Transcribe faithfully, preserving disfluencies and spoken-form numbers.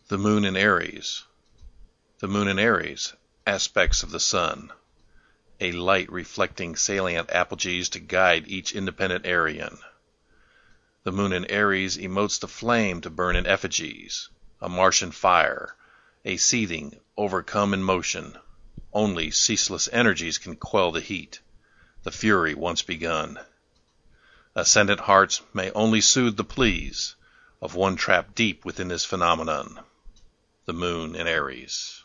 The Moon in Aries. The Moon in Aries. Aspects of the Sun. A light reflecting salient apogees to guide each independent Arian. The Moon in Aries emotes the flame to burn in effigies, a Martian fire, a seething, overcome in motion. Only ceaseless energies can quell the heat, the fury once begun. Ascendant hearts may only soothe the pleas of one trapped deep within this phenomenon. The Moon in Aries.